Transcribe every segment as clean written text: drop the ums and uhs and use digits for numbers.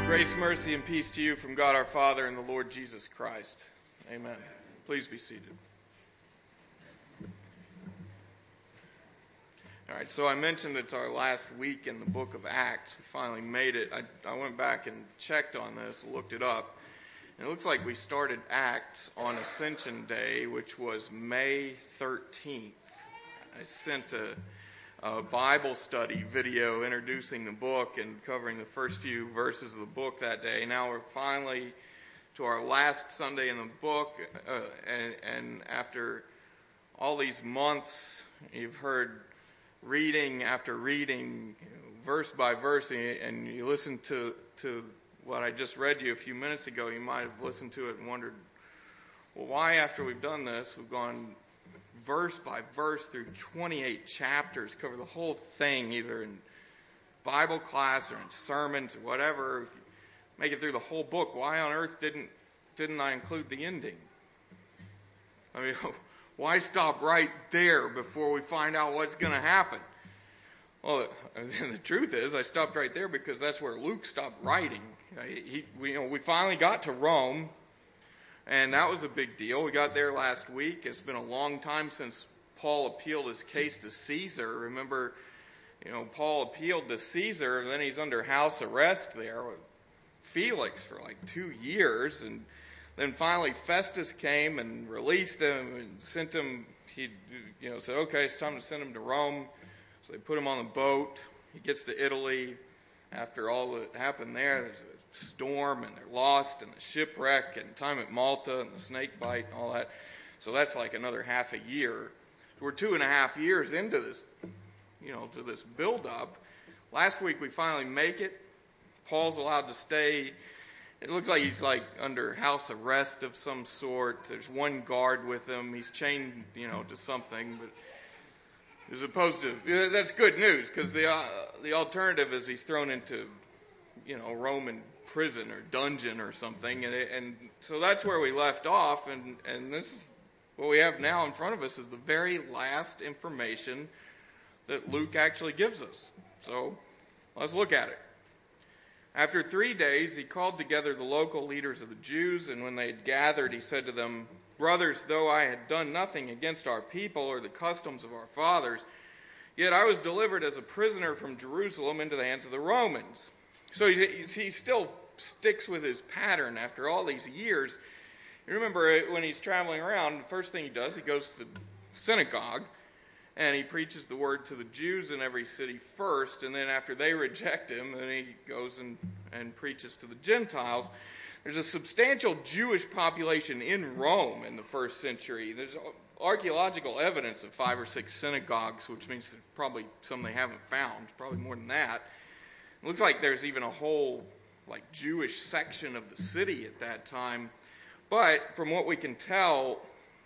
Grace, mercy, and peace to you from God our Father and the Lord Jesus Christ. Amen. Please be seated. All right, so I mentioned it's our last week in the book of Acts. We finally made it. I went back and checked on this, looked it up. And it looks like we started Acts on Ascension Day, which was May 13th. I sent a Bible study video introducing the book and covering the first few verses of the book that day. Now we're finally to our last Sunday in the book, and after all these months, you've heard reading after reading, verse by verse, and you listen to what I just read to you a few minutes ago, you might have listened to it and wondered, well, why after we've done this, we've gone verse by verse through 28 chapters, cover the whole thing, either in Bible class or in sermons or whatever, make it through the whole book. Why on earth didn't I include the ending? I mean, why stop right there before we find out what's going to happen? Well, the truth is, I stopped right there because that's where Luke stopped writing. We finally got to Rome. And that was a big deal. We got there last week. It's been a long time since Paul appealed his case to Caesar. Remember, Paul appealed to Caesar, and then he's under house arrest there with Felix for like 2 years. And then finally Festus came and released him and sent him, he said, okay, it's time to send him to Rome. So they put him on the boat. He gets to Italy. After all that happened there's a storm, and they're lost, and the shipwreck, and time at Malta, and the snake bite, and all that. So that's like another half a year. So we're 2.5 years into this, to this build-up. Last week we finally make it. Paul's allowed to stay. It looks like he's like under house arrest of some sort. There's one guard with him. He's chained, to something, but as opposed to, that's good news, because the alternative is he's thrown into, Roman prison or dungeon or something, and so that's where we left off, and this, what we have now in front of us is the very last information that Luke actually gives us. So let's look at it. After 3 days, he called together the local leaders of the Jews, and when they had gathered, he said to them, "Brothers, though I had done nothing against our people or the customs of our fathers, yet I was delivered as a prisoner from Jerusalem into the hands of the Romans." So he still sticks with his pattern after all these years. You remember when he's traveling around, the first thing he does, he goes to the synagogue, and he preaches the word to the Jews in every city first, and then after they reject him, then he goes and preaches to the Gentiles. There's a substantial Jewish population in Rome in the first century. There's archaeological evidence of 5 or 6 synagogues, which means there's probably some they haven't found, probably more than that. It looks like there's even a whole Jewish section of the city at that time. But from what we can tell,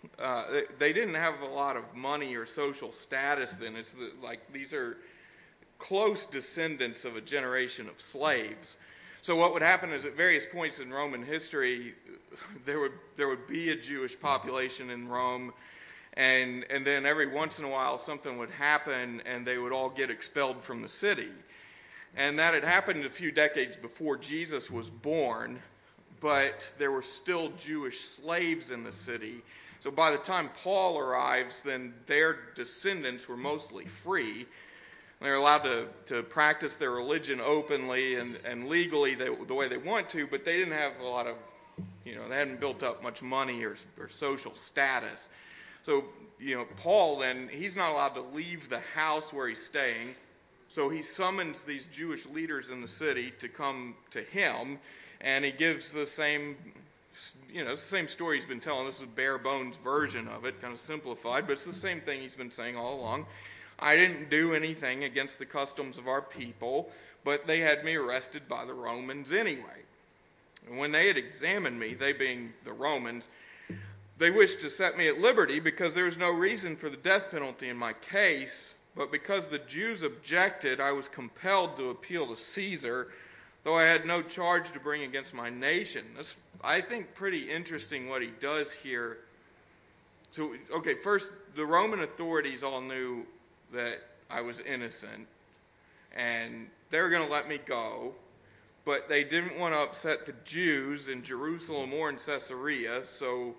they didn't have a lot of money or social status then. It's these are close descendants of a generation of slaves. So what would happen is at various points in Roman history, there would be a Jewish population in Rome, and then every once in a while something would happen and they would all get expelled from the city. And that had happened a few decades before Jesus was born, but there were still Jewish slaves in the city. So by the time Paul arrives, then their descendants were mostly free. They're allowed to practice their religion openly and legally the way they want to, but they didn't have a lot of, they hadn't built up much money or social status. So, Paul then, he's not allowed to leave the house where he's staying. So he summons these Jewish leaders in the city to come to him, and he gives the same, it's the same story he's been telling. This is a bare bones version of it, kind of simplified, but it's the same thing he's been saying all along. I didn't do anything against the customs of our people, but they had me arrested by the Romans anyway. And when they had examined me, they being the Romans, they wished to set me at liberty because there was no reason for the death penalty in my case, but because the Jews objected, I was compelled to appeal to Caesar, though I had no charge to bring against my nation. That's, I think, pretty interesting what he does here. So, okay, first, the Roman authorities all knew that I was innocent, and they were going to let me go, but they didn't want to upset the Jews in Jerusalem or in Caesarea, so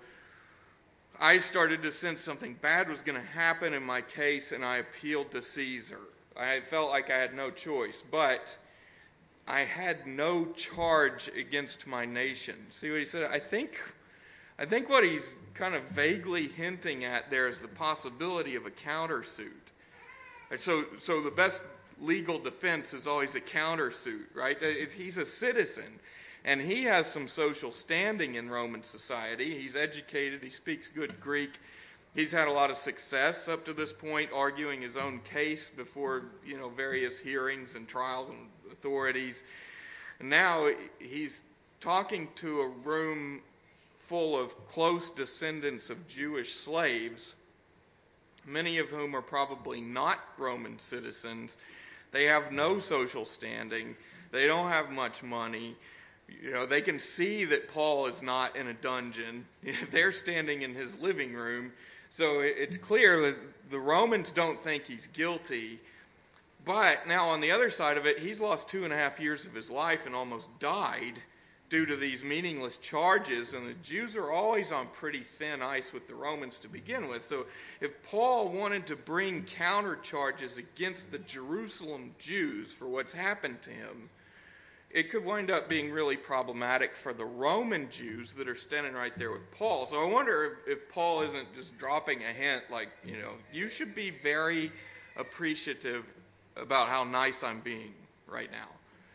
I started to sense something bad was going to happen in my case, and I appealed to Caesar. I felt like I had no choice, but I had no charge against my nation. See what he said? I think what he's kind of vaguely hinting at there is the possibility of a countersuit. So the best legal defense is always a countersuit, right? He's a citizen, and he has some social standing in Roman society. He's educated. He speaks good Greek. He's had a lot of success up to this point, arguing his own case before, various hearings and trials and authorities. And now he's talking to a room full of close descendants of Jewish slaves, many of whom are probably not Roman citizens. They have no social standing. They don't have much money. They can see that Paul is not in a dungeon. They're standing in his living room. So it's clear that the Romans don't think he's guilty. But now on the other side of it, he's lost 2.5 years of his life and almost died due to these meaningless charges. And the Jews are always on pretty thin ice with the Romans to begin with. So if Paul wanted to bring counter charges against the Jerusalem Jews for what's happened to him, it could wind up being really problematic for the Roman Jews that are standing right there with Paul. So I wonder if Paul isn't just dropping a hint like, you should be very appreciative about how nice I'm being right now.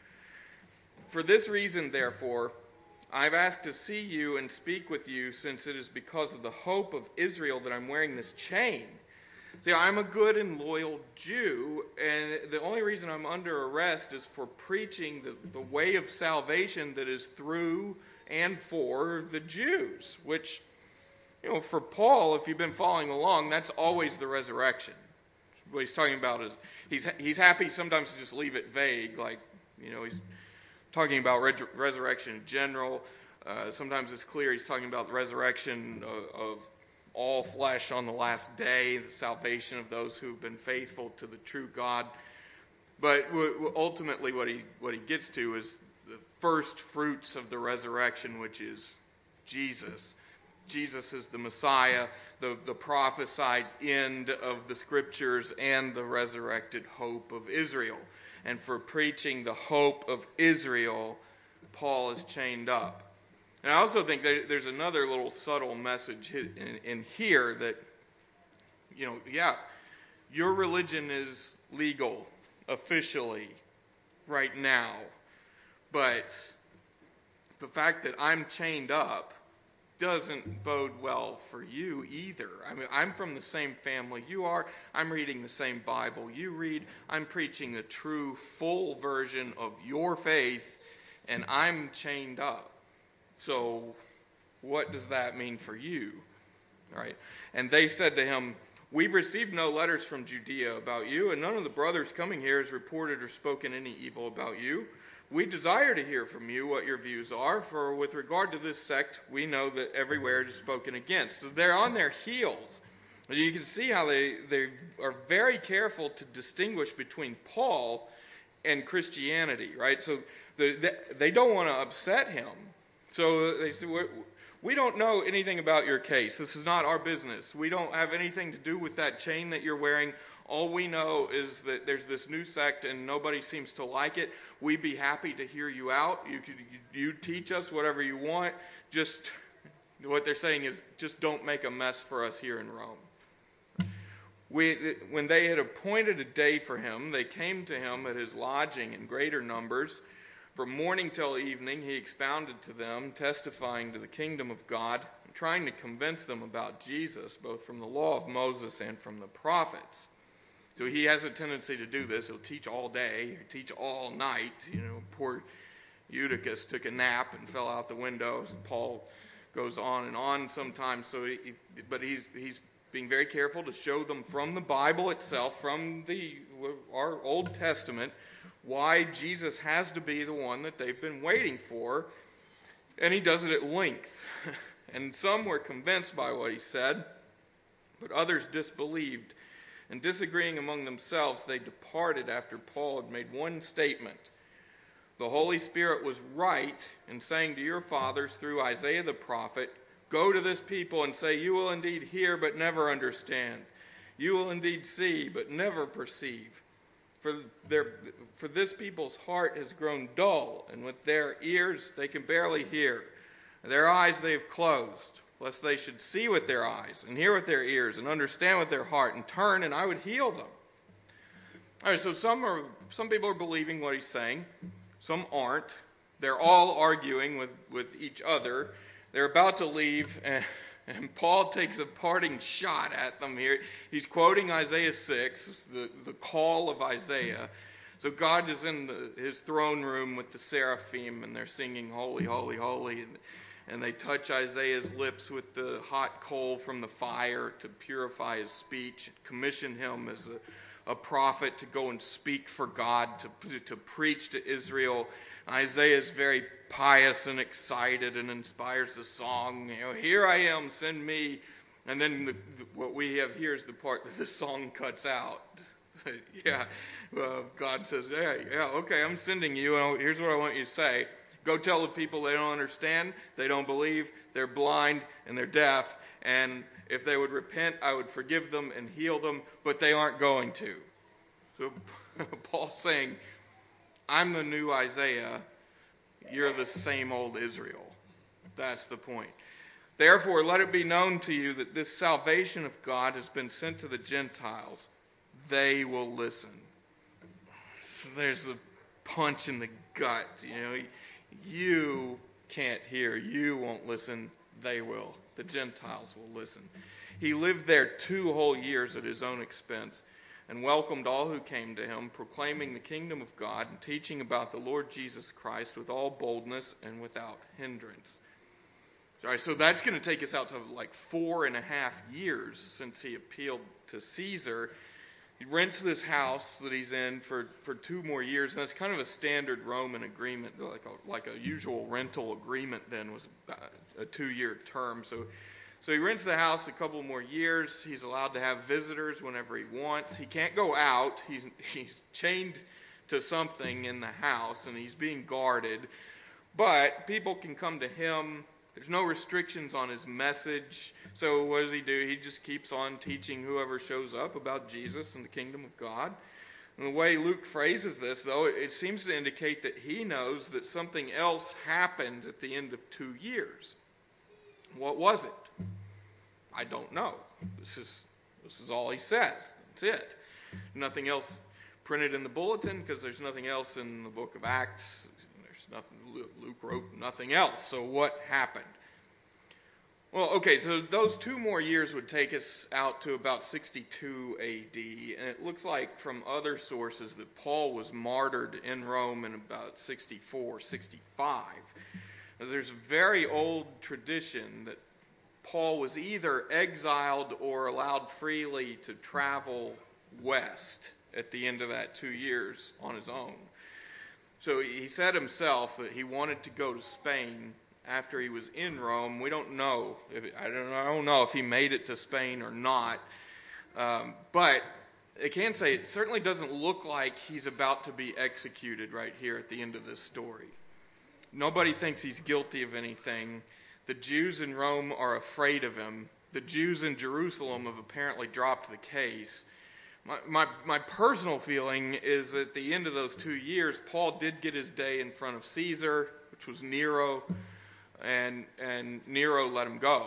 For this reason, therefore, I've asked to see you and speak with you, since it is because of the hope of Israel that I'm wearing this chain. See, I'm a good and loyal Jew, and the only reason I'm under arrest is for preaching the way of salvation that is through and for the Jews, which, for Paul, if you've been following along, that's always the resurrection. What he's talking about is he's happy sometimes to just leave it vague, like, he's talking about resurrection in general. Sometimes it's clear he's talking about the resurrection of all flesh on the last day, the salvation of those who've been faithful to the true God. But ultimately what he gets to is the first fruits of the resurrection, which is Jesus. Jesus is the Messiah, the prophesied end of the Scriptures, and the resurrected hope of Israel. And for preaching the hope of Israel, Paul is chained up. And I also think that there's another little subtle message in here that, your religion is legal officially right now, but the fact that I'm chained up doesn't bode well for you either. I mean, I'm from the same family you are. I'm reading the same Bible you read. I'm preaching the true, full version of your faith, and I'm chained up. So what does that mean for you? All right. And they said to him, "We've received no letters from Judea about you, and none of the brothers coming here has reported or spoken any evil about you. We desire to hear from you what your views are, for with regard to this sect, we know that everywhere it is spoken against." So they're on their heels. You can see how they are very careful to distinguish between Paul and Christianity, right? So they don't want to upset him. So they say, "We don't know anything about your case. This is not our business. We don't have anything to do with that chain that you're wearing. All we know is that there's this new sect and nobody seems to like it. We'd be happy to hear you out. You teach us whatever you want. Just," what they're saying is, just don't make a mess for us here in Rome. When they had appointed a day for him, they came to him at his lodging in greater numbers. From morning till evening he expounded to them, testifying to the kingdom of God, and trying to convince them about Jesus, both from the law of Moses and from the prophets. So he has a tendency to do this. He'll teach all day, teach all night. Poor Eutychus took a nap and fell out the window. Paul goes on and on sometimes. But he's being very careful to show them from the Bible itself, from our Old Testament, why Jesus has to be the one that they've been waiting for. And he does it at length. And some were convinced by what he said, but others disbelieved. And disagreeing among themselves, they departed after Paul had made one statement. The Holy Spirit was right in saying to your fathers through Isaiah the prophet, go to this people and say, you will indeed hear but never understand. You will indeed see but never perceive. For this people's heart has grown dull, and with their ears they can barely hear. Their eyes they have closed, lest they should see with their eyes, and hear with their ears, and understand with their heart, and turn, and I would heal them. All right, so some people are believing what he's saying. Some aren't. They're all arguing with each other. They're about to leave, and Paul takes a parting shot at them here. He's quoting Isaiah 6, the call of Isaiah. So God is in his throne room with the seraphim, and they're singing, holy, holy, holy. And they touch Isaiah's lips with the hot coal from the fire to purify his speech, commission him as a prophet to go and speak for God, to preach to Israel. Isaiah is very pious and excited and inspires the song, here I am, send me. And then what we have here is the part that the song cuts out. God says, okay, I'm sending you, and here's what I want you to say. Go tell the people they don't understand, they don't believe, they're blind, and they're deaf, and if they would repent, I would forgive them and heal them, but they aren't going to. So Paul's saying, I'm the new Isaiah, you're the same old Israel. That's the point. Therefore, let it be known to you that this salvation of God has been sent to the Gentiles. They will listen. So there's a punch in the gut. You can't hear. You won't listen. They will. The Gentiles will listen. He lived there 2 whole years at his own expense and welcomed all who came to him, proclaiming the kingdom of God and teaching about the Lord Jesus Christ with all boldness and without hindrance. All right, so that's going to take us out to like 4.5 years since he appealed to Caesar. He rents this house that he's in for 2 more years, and that's kind of a standard Roman agreement, like a usual rental agreement then was a 2-year term. So he rents the house a couple more years. He's allowed to have visitors whenever he wants. He can't go out. He's chained to something in the house, and he's being guarded. But people can come to him. There's no restrictions on his message. So what does he do? He just keeps on teaching whoever shows up about Jesus and the kingdom of God. And the way Luke phrases this, though, it seems to indicate that he knows that something else happened at the end of 2 years. What was it? I don't know. This is all he says. That's it. Nothing else printed in the bulletin because there's nothing else in the book of Acts. There's nothing. Luke wrote nothing else. So what happened? Well, okay, so those 2 more years would take us out to about 62 A.D., and it looks like from other sources that Paul was martyred in Rome in about 64, 65. There's a very old tradition that Paul was either exiled or allowed freely to travel west at the end of that 2 years on his own. So he said himself that he wanted to go to Spain after he was in Rome. We don't know. I don't know if he made it to Spain or not. But I can say it certainly doesn't look like he's about to be executed right here at the end of this story. Nobody thinks he's guilty of anything. The Jews in Rome are afraid of him. The Jews in Jerusalem have apparently dropped the case. My personal feeling is that at the end of those 2 years, Paul did get his day in front of Caesar, which was Nero, and Nero let him go.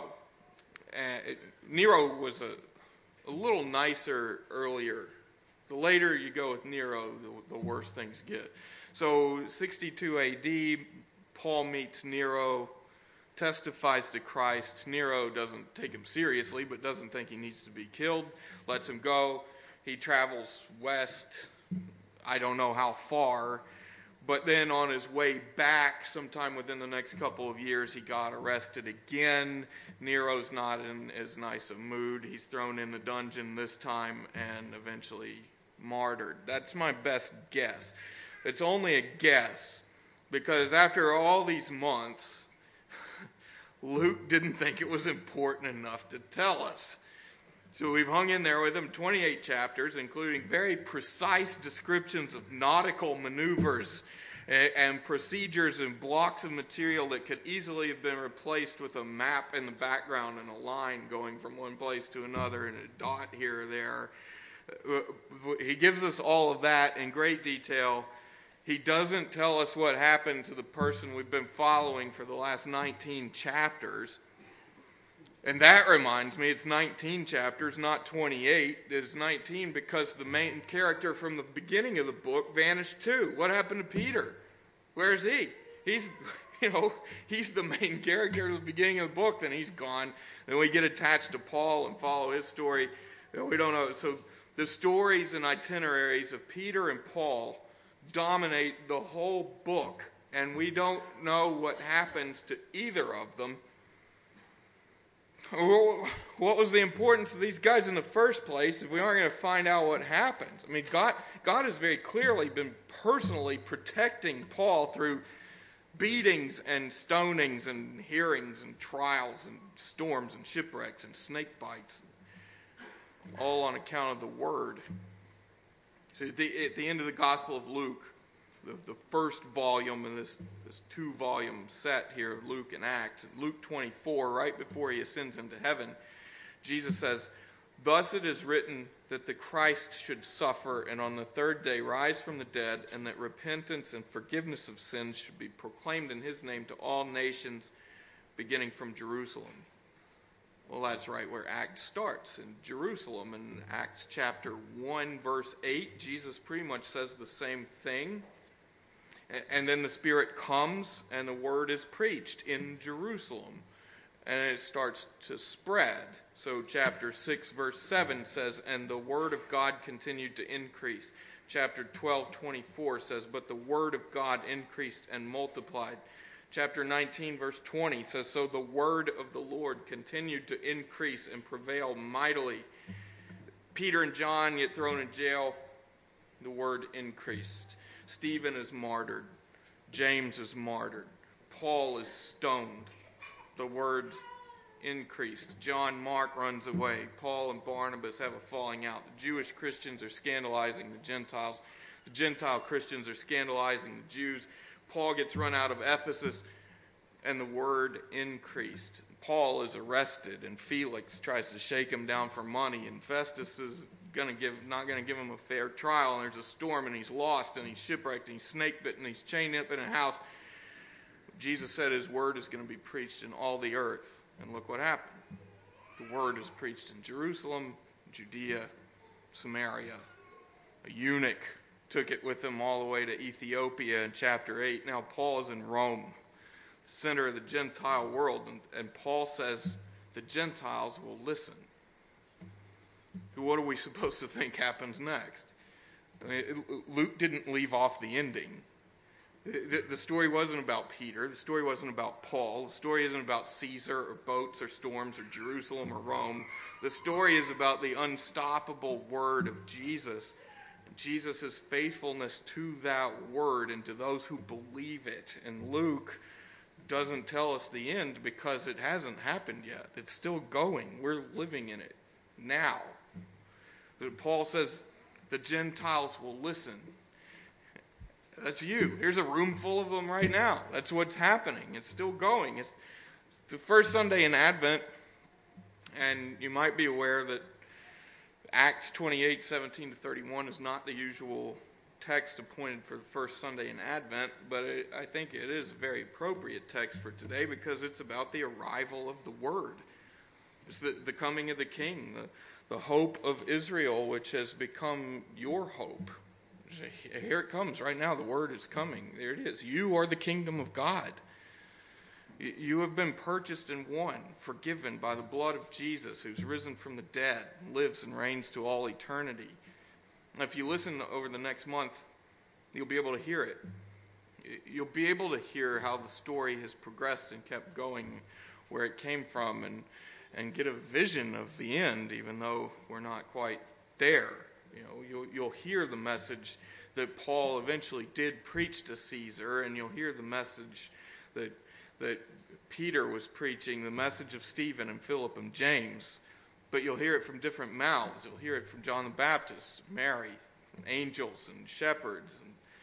Nero was a little nicer earlier. The later you go with Nero, the worse things get. So 62 A.D., Paul meets Nero, testifies to Christ. Nero doesn't take him seriously, but doesn't think he needs to be killed, lets him go. He travels west, I don't know how far, but then on his way back, sometime within the next couple of years, he got arrested again. Nero's not in as nice a mood. He's thrown in a dungeon this time and eventually martyred. That's my best guess. It's only a guess, because after all these months, Luke didn't think it was important enough to tell us. So we've hung in there with him 28 chapters, including very precise descriptions of nautical maneuvers and procedures and blocks of material that could easily have been replaced with a map in the background and a line going from one place to another and a dot here or there. He gives us all of that in great detail. He doesn't tell us what happened to the person we've been following for the last 19 chapters. And that reminds me, it's 19 chapters, not 28. It's 19 because the main character from the beginning of the book vanished too. What happened to Peter? Where is he? He's the main character at the beginning of the book, then he's gone. Then we get attached to Paul and follow his story. We don't know. So the stories and itineraries of Peter and Paul dominate the whole book, and we don't know what happens to either of them. What was the importance of these guys in the first place if we aren't going to find out what happens? I mean, God has very clearly been personally protecting Paul through beatings and stonings and hearings and trials and storms and shipwrecks and snake bites, all on account of the Word. So at the end of the Gospel of Luke, the first volume in this 2-volume set here of Luke and Acts, Luke 24, right before he ascends into heaven, Jesus says, "Thus it is written that the Christ should suffer and on the third day rise from the dead, and that repentance and forgiveness of sins should be proclaimed in his name to all nations, beginning from Jerusalem." Well, that's right where Acts starts, in Jerusalem. In Acts chapter 1, verse 8, Jesus pretty much says the same thing. And then the Spirit comes and the word is preached in Jerusalem. And it starts to spread. So chapter 6, verse 7 says, "And the word of God continued to increase." Chapter 12:24 says, "But the word of God increased and multiplied." Chapter 19, verse 20 says, "So the word of the Lord continued to increase and prevail mightily." Peter and John get thrown in jail. The word increased. Stephen is martyred. James is martyred. Paul is stoned. The word increased. John Mark runs away. Paul and Barnabas have a falling out. The Jewish Christians are scandalizing the Gentiles. The Gentile Christians are scandalizing the Jews. Paul gets run out of Ephesus, and the word increased. Paul is arrested, and Felix tries to shake him down for money, and Festus is not going to give him a fair trial, and there's a storm, and he's lost, and he's shipwrecked, and he's snake-bitten, and he's chained up in a house. Jesus said his word is going to be preached in all the earth, and look what happened. The word is preached in Jerusalem, Judea, Samaria. A eunuch took it with him all the way to Ethiopia in chapter 8. Now Paul is in Rome, center of the Gentile world, and Paul says the Gentiles will listen. What are we supposed to think happens next? I mean, Luke didn't leave off the ending. The story wasn't about Peter. The story wasn't about Paul. The story isn't about Caesar or boats or storms or Jerusalem or Rome. The story is about the unstoppable word of Jesus. Jesus' faithfulness to that word and to those who believe it. And Luke doesn't tell us the end because it hasn't happened yet. It's still going. We're living in it now. But Paul says the Gentiles will listen. That's you. Here's a room full of them right now. That's what's happening. It's still going. It's the first Sunday in Advent, and you might be aware that Acts 28:17-31 is not the usual text appointed for the first Sunday in Advent, but I think it is a very appropriate text for today because it's about the arrival of the Word. It's the coming of the King, the hope of Israel, which has become your hope. Here it comes right now. The Word is coming. There it is. You are the kingdom of God. You have been purchased and won, forgiven by the blood of Jesus, who's risen from the dead, lives and reigns to all eternity. If you listen over the next month, you'll be able to hear it. You'll be able to hear how the story has progressed and kept going, where it came from, and get a vision of the end, even though we're not quite there. You'll hear the message that Paul eventually did preach to Caesar, and you'll hear the message that Peter was preaching, the message of Stephen and Philip and James. But you'll hear it from different mouths. You'll hear it from John the Baptist, Mary, angels and shepherds.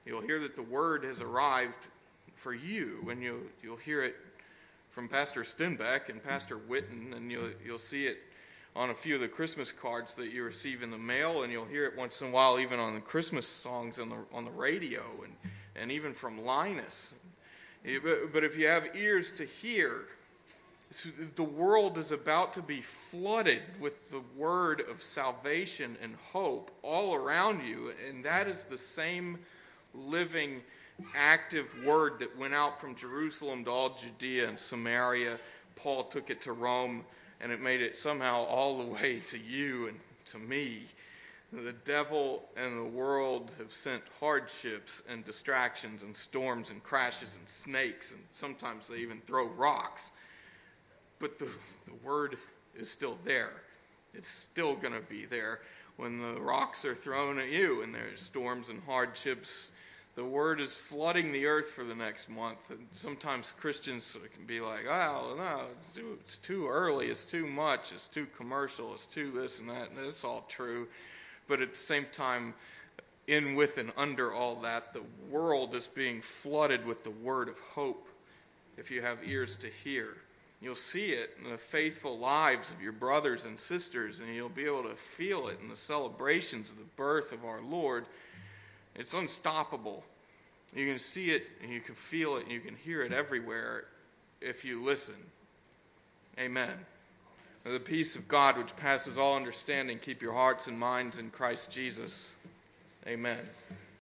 You'll hear that the word has arrived for you, and you'll hear it from Pastor Stenbeck and Pastor Witten, and you'll see it on a few of the Christmas cards that you receive in the mail, and you'll hear it once in a while even on the Christmas songs on the radio, and even from Linus. But if you have ears to hear, the world is about to be flooded with the word of salvation and hope all around you, and that is the same living, active word that went out from Jerusalem to all Judea and Samaria. Paul took it to Rome, and it made it somehow all the way to you and to me. The devil and the world have sent hardships and distractions and storms and crashes and snakes, and sometimes they even throw rocks. But the word is still there. It's still going to be there when the rocks are thrown at you and there's storms and hardships. The word is flooding the earth for the next month. And sometimes Christians can be like, oh, no, it's too early, it's too much, it's too commercial, it's too this and that. And it's all true. But at the same time, in, with, and under all that, the world is being flooded with the word of hope. If you have ears to hear, you'll see it in the faithful lives of your brothers and sisters, and you'll be able to feel it in the celebrations of the birth of our Lord. It's unstoppable. You can see it, and you can feel it, and you can hear it everywhere if you listen. Amen. May the peace of God, which passes all understanding, keep your hearts and minds in Christ Jesus. Amen.